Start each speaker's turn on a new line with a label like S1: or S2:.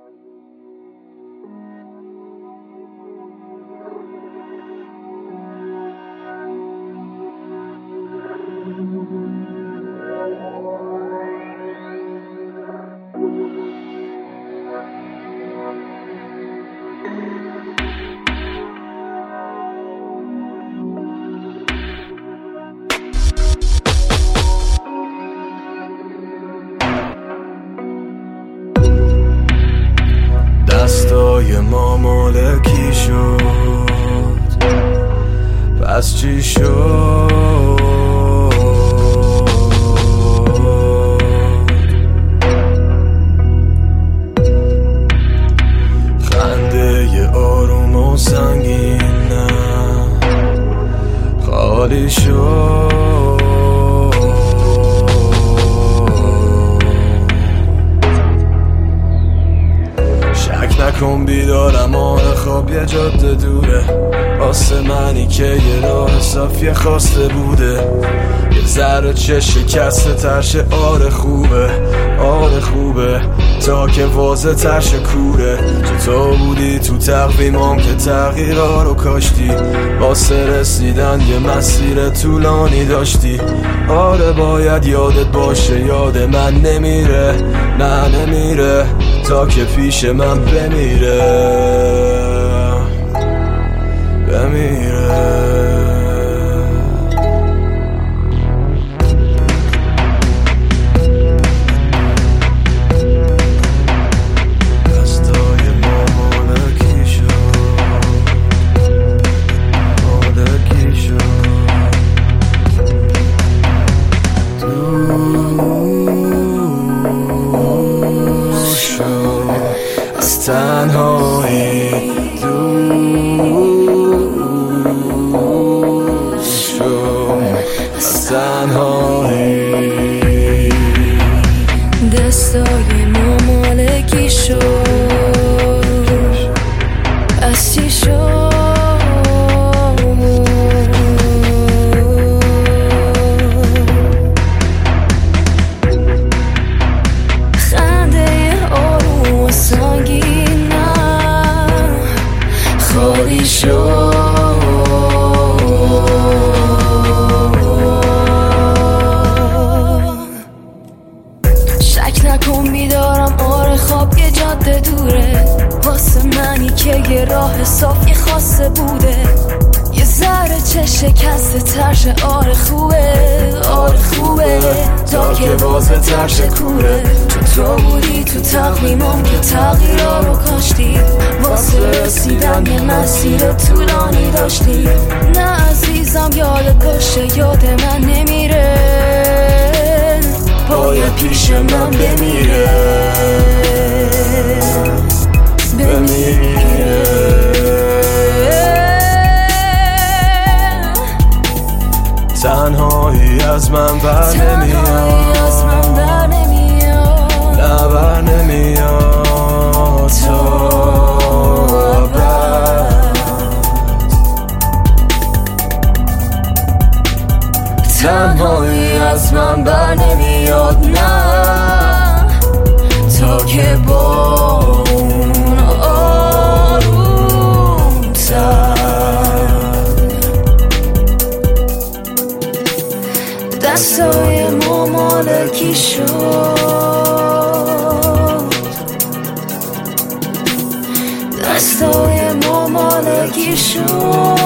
S1: دستای ما مالکی شد، پس چی شد؟ خنده ی آروم و سنگین نه خالی شد. نکن بیدارم، آره خواب یه جاده دوره واسه منی که یه راه صافی خواسته بوده. یه ذره چه شکسته ترشه، آره خوبه آره خوبه تا که واضح ترشه کوره. تو بودی تو تقویمام که تغییرها رو کاشتی، واسه رسیدن یه مسیر طولانی داشتی. آره باید یادت باشه یاد من نمیره، نه نمیره تا که پیش من بمیره بمیره. تنهایی دوست شو، از تنهایی
S2: دستای ما مالکی شد، از چی شد؟ خنده آروم و سنگین خالی شد. شک نکن بیدارم، آره خواب یه جاده دوره واسه منی که یه راه صافی خاصه بوده. یه ذره چه شکسته ترشه، آره خوبه آره خوبه تا که واضح ترشه کوره. تو بودی تو تقویمام که تغییرها رو کاشتی، واسه رسیدن یه مسیر طولانی داشتی. نه عزیزم یادت باشه یاد من نمیره، باید پیش من بمیره بمیره.
S1: تنهایی از من بر نمیاد، نه بر نمیاد تا ابد.
S2: تنهایی از من بر نمیاد، نه تا که با اون آروم تر. دستای ما مالکی شد، دستای ما مالکی شد.